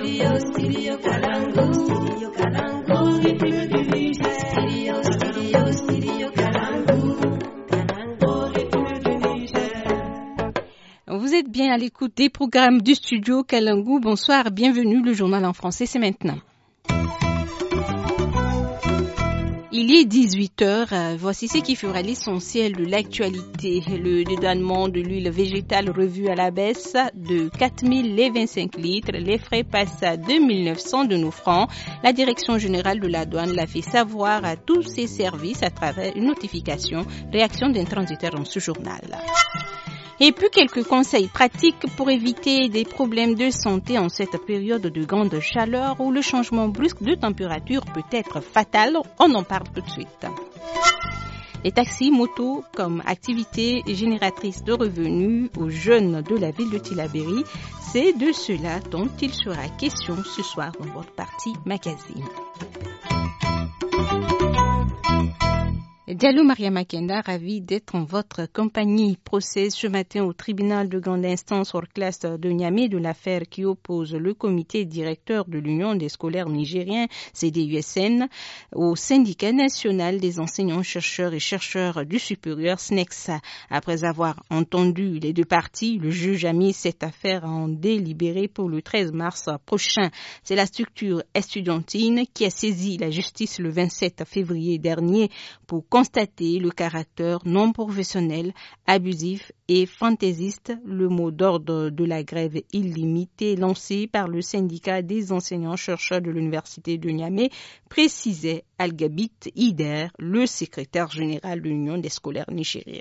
Vous êtes bien à l'écoute des programmes du studio Kalangu. Bonsoir, bienvenue, le journal en français, c'est maintenant. Il est 18h, voici ce qui fera l'essentiel de l'actualité. Le dédouanement de l'huile végétale revu à la baisse de 4 025 litres. Les frais passent à 2 900 de nos francs. La direction générale de la douane l'a fait savoir à tous ses services à travers une notification. Réaction d'un transitaire dans ce journal. Et puis quelques conseils pratiques pour éviter des problèmes de santé en cette période de grande chaleur où le changement brusque de température peut être fatal. On en parle tout de suite. Les taxis motos comme activité génératrice de revenus aux jeunes de la ville de Tillabéri, c'est de cela dont il sera question ce soir dans votre partie magazine. Diallo Maria Makenda, ravi d'être en votre compagnie. Procès ce matin au tribunal de grande instance hors classe de Niamey de l'affaire qui oppose le comité directeur de l'Union des scolaires nigériens, CDUSN, au syndicat national des enseignants, chercheurs et chercheurs du supérieur, SNEX. Après avoir entendu les deux parties, le juge a mis cette affaire en délibéré pour le 13 mars prochain. C'est la structure estudiantine qui a saisi la justice le 27 février dernier pour constater le caractère non professionnel, abusif et fantaisiste, le mot d'ordre de la grève illimitée lancée par le syndicat des enseignants-chercheurs de l'université de Niamey, précisait Algabit Ider, le secrétaire général de l'Union des scolaires nigériens.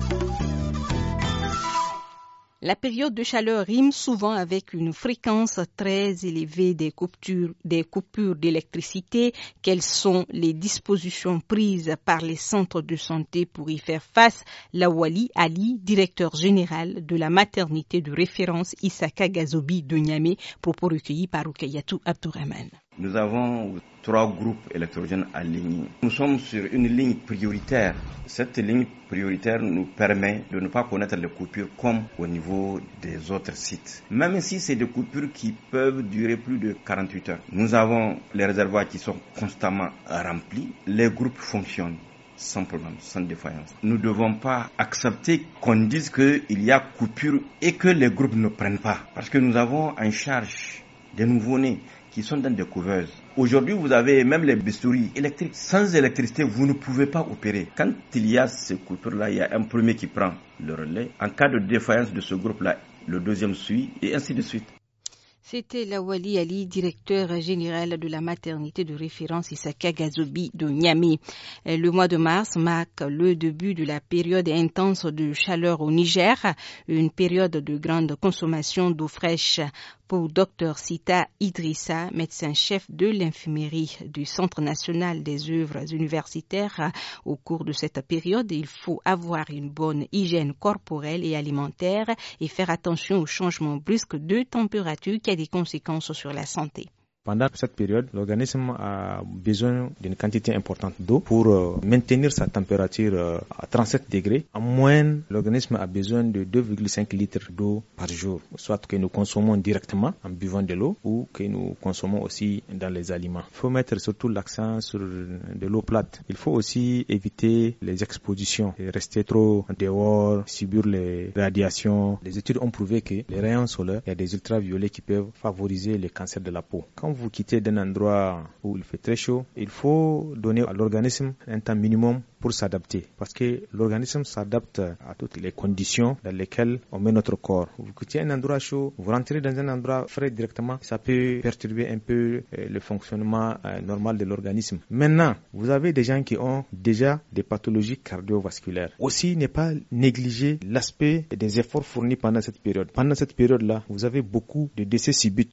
La période de chaleur rime souvent avec une fréquence très élevée des coupures d'électricité. Quelles sont les dispositions prises par les centres de santé pour y faire face? Lawali Ali, directeur général de la maternité de référence Isaka Gazobi de Niamey, propos recueillis par Rukayatou Abdourahman. Nous avons 3 groupes électrogènes alignés. Nous sommes sur une ligne prioritaire. Cette ligne prioritaire nous permet de ne pas connaître les coupures comme au niveau des autres sites. Même si c'est des coupures qui peuvent durer plus de 48 heures. Nous avons les réservoirs qui sont constamment remplis. Les groupes fonctionnent sans problème, sans défaillance. Nous ne devons pas accepter qu'on dise qu'il y a coupure et que les groupes ne prennent pas. Parce que nous avons en charge des nouveau-nés qui sont dans des couveuses. Aujourd'hui, vous avez même les bistouris électriques. Sans électricité, vous ne pouvez pas opérer. Quand il y a ces coupures-là, il y a un premier qui prend le relais. En cas de défaillance de ce groupe-là, le deuxième suit et ainsi de suite. C'était Lawali Ali, directeur général de la maternité de référence Isaka Gazobi de Niamey. Le mois de mars marque le début de la période intense de chaleur au Niger, une période de grande consommation d'eau fraîche. Pour Dr Sita Idrissa, médecin-chef de l'infirmerie du Centre national des œuvres universitaires, au cours de cette période, il faut avoir une bonne hygiène corporelle et alimentaire et faire attention aux changements brusques de température qui a des conséquences sur la santé. Pendant cette période, l'organisme a besoin d'une quantité importante d'eau pour maintenir sa température à 37 degrés. En moyenne, l'organisme a besoin de 2,5 litres d'eau par jour, soit que nous consommons directement en buvant de l'eau ou que nous consommons aussi dans les aliments. Il faut mettre surtout l'accent sur de l'eau plate. Il faut aussi éviter les expositions, rester trop dehors, subir les radiations. Les études ont prouvé que les rayons solaires, il y a des ultraviolets qui peuvent favoriser le cancer de la peau. Quand vous quittez d'un endroit où il fait très chaud, il faut donner à l'organisme un temps minimum pour s'adapter. Parce que l'organisme s'adapte à toutes les conditions dans lesquelles on met notre corps. Vous quittez un endroit chaud, vous rentrez dans un endroit frais directement, ça peut perturber un peu le fonctionnement normal de l'organisme. Maintenant, vous avez des gens qui ont déjà des pathologies cardiovasculaires. Aussi, ne pas négliger l'aspect des efforts fournis pendant cette période. Pendant cette période-là, vous avez beaucoup de décès subites.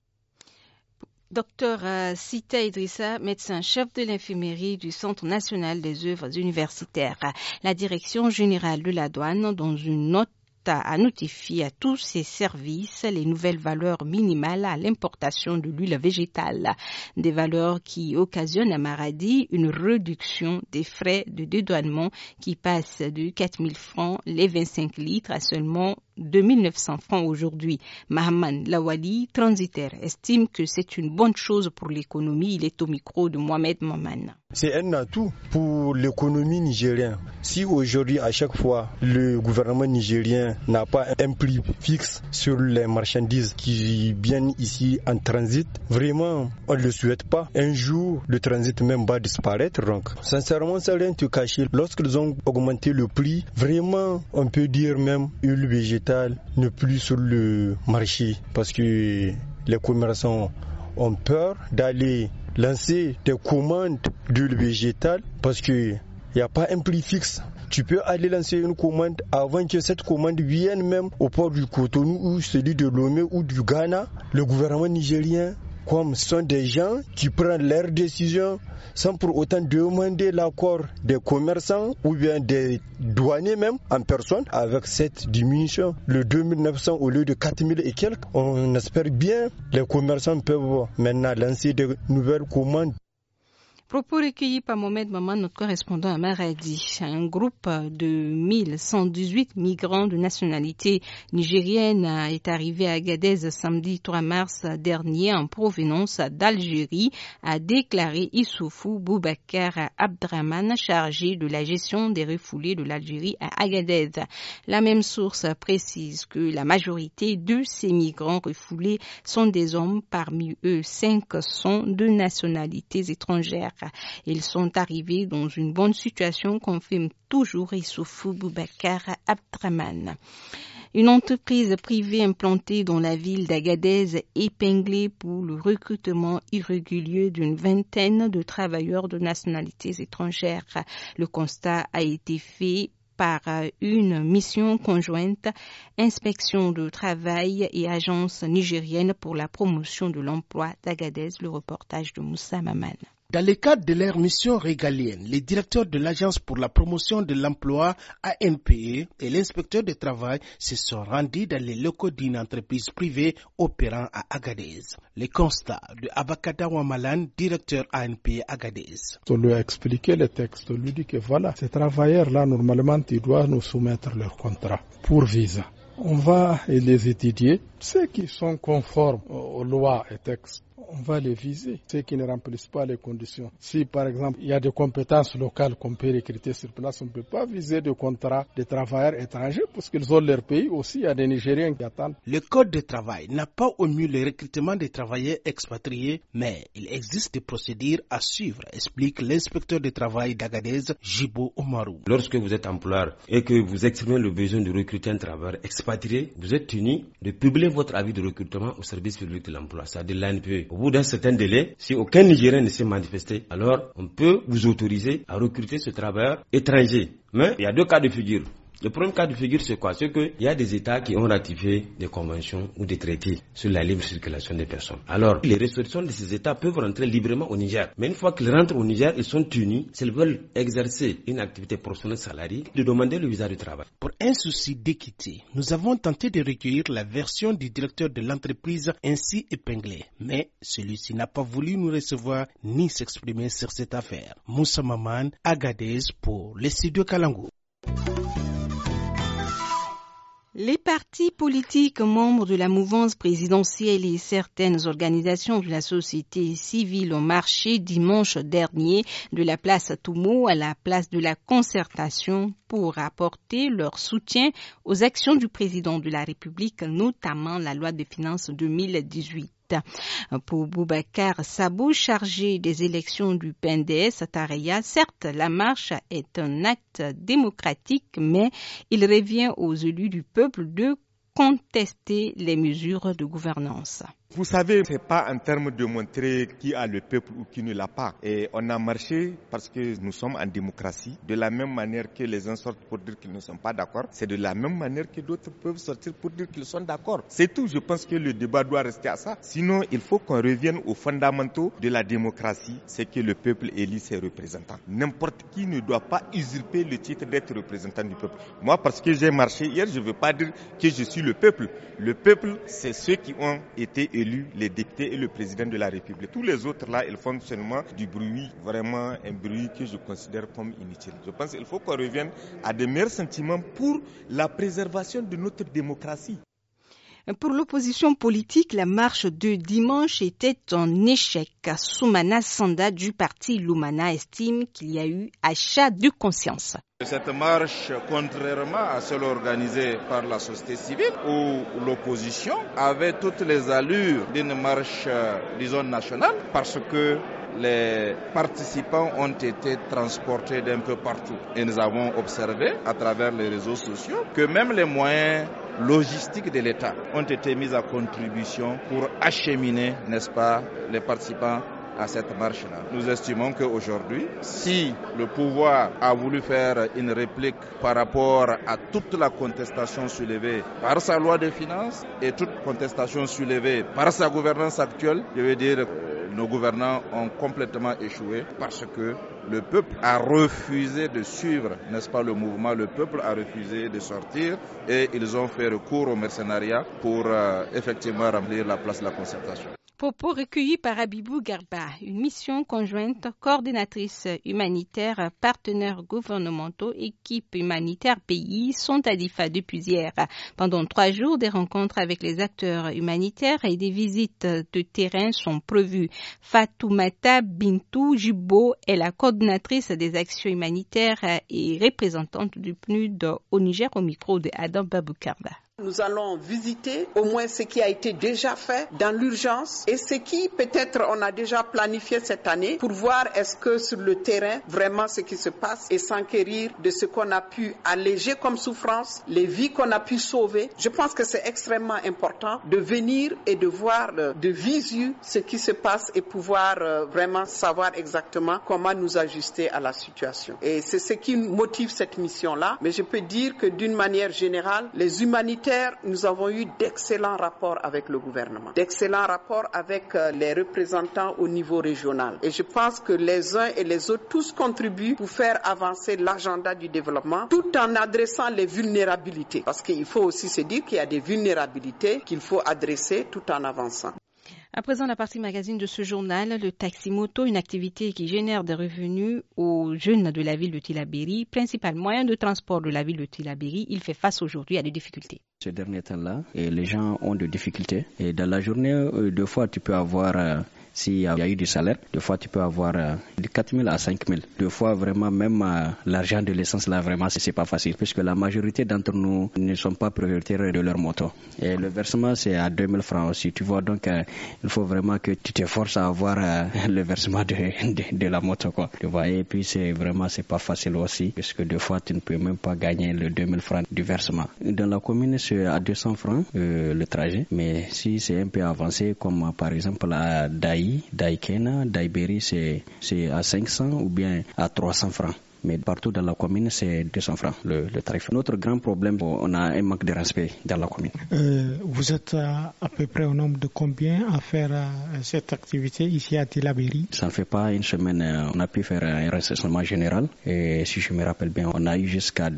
Docteur Sita Idrissa, médecin-chef de l'infirmerie du Centre national des œuvres universitaires. La direction générale de la douane, dans une note, a notifié à tous ses services les nouvelles valeurs minimales à l'importation de l'huile végétale. Des valeurs qui occasionnent à Maradi une réduction des frais de dédouanement qui passent de 4 000 francs les 25 litres à seulement 2900 francs aujourd'hui. Mahaman Lawali, transitaire, estime que c'est une bonne chose pour l'économie. Il est au micro de Mohamed Maman. C'est un atout pour l'économie nigérienne. Si aujourd'hui, à chaque fois, le gouvernement nigérien n'a pas un prix fixe sur les marchandises qui viennent ici en transit, vraiment, on ne le souhaite pas. Un jour, le transit même va disparaître. Donc, sincèrement, sans rien te cacher, lorsqu'ils ont augmenté le prix, vraiment, on peut dire même l'huile végétale n'est plus sur le marché parce que les commerçants ont peur d'aller lancer des commandes d'huile végétale parce qu'il n'y a pas un prix fixe. Tu peux aller lancer une commande avant que cette commande vienne même au port du Cotonou ou celui de Lomé ou du Ghana. Le gouvernement nigérien, comme ce sont des gens qui prennent leurs décisions sans pour autant demander l'accord des commerçants ou bien des douaniers même en personne. Avec cette diminution, le 2900 au lieu de 4000 et quelques, on espère bien les commerçants peuvent maintenant lancer de nouvelles commandes. Propos recueillis par Mohamed Maman, notre correspondant à Maradi. Un groupe de 1118 migrants de nationalité nigérienne est arrivé à Agadez samedi 3 mars dernier en provenance d'Algérie, a déclaré Issoufou Boubacar Abdraman, chargé de la gestion des refoulés de l'Algérie à Agadez. La même source précise que la majorité de ces migrants refoulés sont des hommes, parmi eux 5 sont de nationalités étrangères. Ils sont arrivés dans une bonne situation, confirme toujours Issoufou Boubacar Abdraman. Une entreprise privée implantée dans la ville d'Agadez épinglée pour le recrutement irrégulier d'une vingtaine de travailleurs de nationalités étrangères. Le constat a été fait par une mission conjointe, inspection de travail et agence nigérienne pour la promotion de l'emploi d'Agadez. Le reportage de Moussa Maman. Dans le cadre de leur mission régalienne, les directeurs de l'Agence pour la promotion de l'emploi ANPE et l'inspecteur de travail se sont rendus dans les locaux d'une entreprise privée opérant à Agadez. Le constat de Abakada Wamalan, directeur ANPE Agadez. On lui a expliqué le texte, on lui dit que voilà, ces travailleurs-là, normalement, ils doivent nous soumettre leur contrat pour visa. On va les étudier, ceux qui sont conformes aux lois et textes. On va les viser, ceux qui ne remplissent pas les conditions. Si par exemple il y a des compétences locales qu'on peut recruter sur place, on ne peut pas viser de contrats de travailleurs étrangers parce qu'ils ont leur pays aussi, il y a des Nigériens qui attendent. Le code de travail n'a pas omis le recrutement des travailleurs expatriés, mais il existe des procédures à suivre, explique l'inspecteur de travail d'Agadez, Jibo Omarou. Lorsque vous êtes employeur et que vous exprimez le besoin de recruter un travailleur expatrié, vous êtes tenu de publier votre avis de recrutement au service public de l'emploi, c'est-à-dire l'ANPE. Au bout d'un certain délai, si aucun Nigérien ne s'est manifesté, alors on peut vous autoriser à recruter ce travailleur étranger. Mais il y a 2 cas de figure. Le premier cas de figure, c'est quoi? C'est qu'il y a des États qui ont ratifié des conventions ou des traités sur la libre circulation des personnes. Alors, les ressortissants de ces États peuvent rentrer librement au Niger. Mais une fois qu'ils rentrent au Niger, ils sont tenus, s'ils veulent exercer une activité professionnelle salariée, de demander le visa de travail. Pour un souci d'équité, nous avons tenté de recueillir la version du directeur de l'entreprise ainsi épinglée. Mais celui-ci n'a pas voulu nous recevoir ni s'exprimer sur cette affaire. Moussa Maman, Agadez pour les studios Kalango. Les partis politiques membres de la mouvance présidentielle et certaines organisations de la société civile ont marché dimanche dernier de la place Toumo à la place de la Concertation pour apporter leur soutien aux actions du président de la République, notamment la loi de finances 2018. Pour Boubacar Sabo, chargé des élections du PNDS à Tareya, certes, la marche est un acte démocratique, mais il revient aux élus du peuple de contester les mesures de gouvernance. Vous savez, c'est pas en termes de montrer qui a le peuple ou qui ne l'a pas. Et on a marché parce que nous sommes en démocratie. De la même manière que les uns sortent pour dire qu'ils ne sont pas d'accord, c'est de la même manière que d'autres peuvent sortir pour dire qu'ils sont d'accord. C'est tout. Je pense que le débat doit rester à ça. Sinon, il faut qu'on revienne aux fondamentaux de la démocratie, c'est que le peuple élit ses représentants. N'importe qui ne doit pas usurper le titre d'être représentant du peuple. Moi, parce que j'ai marché hier, je ne veux pas dire que je suis le peuple. Le peuple, c'est ceux qui ont été élu les députés et le président de la République. Tous les autres là, ils font seulement du bruit, vraiment un bruit que je considère comme inutile. Je pense qu'il faut qu'on revienne à de meilleurs sentiments pour la préservation de notre démocratie. Pour l'opposition politique, la marche de dimanche était un échec. Soumana Sanda du parti Lumana estime qu'il y a eu achat de conscience. Cette marche, contrairement à celle organisée par la société civile ou l'opposition, avait toutes les allures d'une marche, disons, nationale, parce que les participants ont été transportés d'un peu partout. Et nous avons observé à travers les réseaux sociaux que même les moyens logistiques de l'État ont été mis à contribution pour acheminer, n'est-ce pas, les participants à cette marche-là. Nous estimons qu'aujourd'hui, si le pouvoir a voulu faire une réplique par rapport à toute la contestation soulevée par sa loi de finances et toute contestation soulevée par sa gouvernance actuelle, je veux dire nos gouvernants ont complètement échoué parce que le peuple a refusé de suivre, n'est-ce pas, le mouvement. Le peuple a refusé de sortir et ils ont fait recours au mercenariat pour effectivement remplir la place de la concertation. Propos recueillis par Abibou Garba, une mission conjointe, coordinatrice humanitaire, partenaires gouvernementaux, équipes humanitaires pays sont à Difa depuis hier. Pendant 3 jours, des rencontres avec les acteurs humanitaires et des visites de terrain sont prévues. Fatoumata Bintou Jibo est la coordinatrice des actions humanitaires et représentante du PNUD au Niger au micro de Adam Baboukarba. Nous allons visiter au moins ce qui a été déjà fait dans l'urgence et ce qui peut-être on a déjà planifié cette année pour voir est-ce que sur le terrain vraiment ce qui se passe et s'enquérir de ce qu'on a pu alléger comme souffrance, les vies qu'on a pu sauver. Je pense que c'est extrêmement important de venir et de voir de visu ce qui se passe et pouvoir vraiment savoir exactement comment nous ajuster à la situation. Et c'est ce qui motive cette mission-là. Mais je peux dire que d'une manière générale, les humanitaires, nous avons eu d'excellents rapports avec le gouvernement, d'excellents rapports avec les représentants au niveau régional. Et je pense que les uns et les autres, tous contribuent pour faire avancer l'agenda du développement tout en adressant les vulnérabilités. Parce qu'il faut aussi se dire qu'il y a des vulnérabilités qu'il faut adresser tout en avançant. À présent, la partie magazine de ce journal, le taxi-moto, une activité qui génère des revenus aux jeunes de la ville de Tillabéri, principal moyen de transport de la ville de Tillabéri. Il fait face aujourd'hui à des difficultés. Ces derniers temps-là, les gens ont des difficultés. Et dans la journée, 2 fois, tu peux avoir... S'il y a eu du salaire, 2 fois tu peux avoir de 4 000 à 5 000. 2 fois vraiment même l'argent de l'essence là vraiment c'est pas facile puisque la majorité d'entre nous ne sont pas prioritaires de leur moto. Et le versement c'est à 2 000 francs aussi. Tu vois donc il faut vraiment que tu t'efforces à avoir le versement de la moto quoi. Tu vois et puis c'est pas facile aussi puisque 2 fois tu ne peux même pas gagner le 2 000 francs du versement. Dans la commune c'est à 200 francs le trajet, mais si c'est un peu avancé comme par exemple à Daïkena, Daïbéri, c'est à 500 ou bien à 300 francs. Mais partout dans la commune, c'est 200 francs le tarif. Notre grand problème, on a un manque de respect dans la commune. Vous êtes à peu près au nombre de combien à faire cette activité ici à Tillabéri? Ça ne fait pas une semaine, on a pu faire un recensement général. Et si je me rappelle bien, on a eu jusqu'à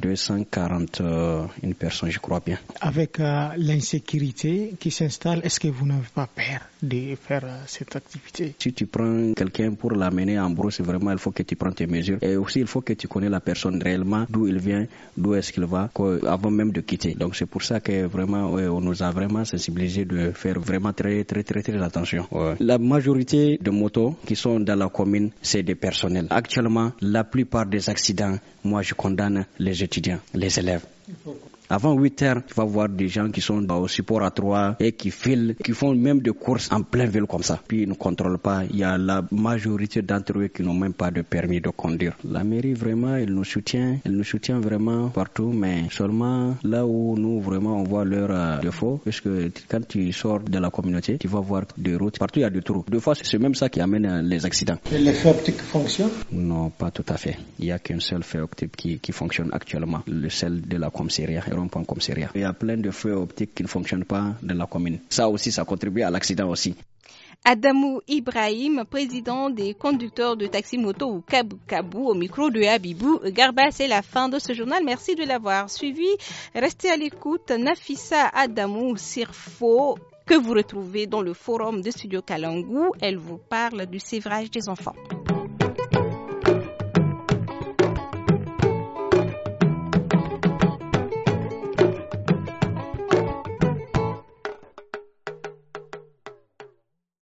241 personnes, je crois bien. Avec l'insécurité qui s'installe, est-ce que vous n'avez pas peur de faire cette activité? Si tu prends quelqu'un pour l'amener en brousse, vraiment, il faut que tu prennes tes mesures. Et aussi, il faut que tu connais la personne réellement, d'où il vient, d'où est-ce qu'il va, avant même de quitter. Donc c'est pour ça que vraiment, on nous a vraiment sensibilisé de faire vraiment très attention. La majorité de motos qui sont dans la commune, c'est des personnels. Actuellement, la plupart des accidents, moi je condamne les étudiants, les élèves. Avant 8 heures, tu vas voir des gens qui sont au support à 3 et qui filent, qui font même des courses en plein ville comme ça. Puis ils ne contrôlent pas. Il y a la majorité d'entre eux qui n'ont même pas de permis de conduire. La mairie vraiment, elle nous soutient vraiment partout, mais seulement là où nous vraiment on voit leurs défauts, parce que quand tu sors de la communauté, tu vas voir des routes. Partout il y a des trous. 2 fois c'est même ça qui amène les accidents. Et les feux optiques fonctionnent? Non, pas tout à fait. Il n'y a qu'un seul feu optique qui fonctionne actuellement, le celle de la commissariat. Il y a plein de feux optiques qui ne fonctionnent pas dans la commune. Ça aussi, ça contribue à l'accident aussi. Adamou Ibrahim, président des conducteurs de taxi-moto ou Kabou, au micro de Abibou Garba. C'est la fin de ce journal. Merci de l'avoir suivi. Restez à l'écoute. Nafissa Adamou Sirfo que vous retrouvez dans le forum de Studio Kalangu. Elle vous parle du sévrage des enfants.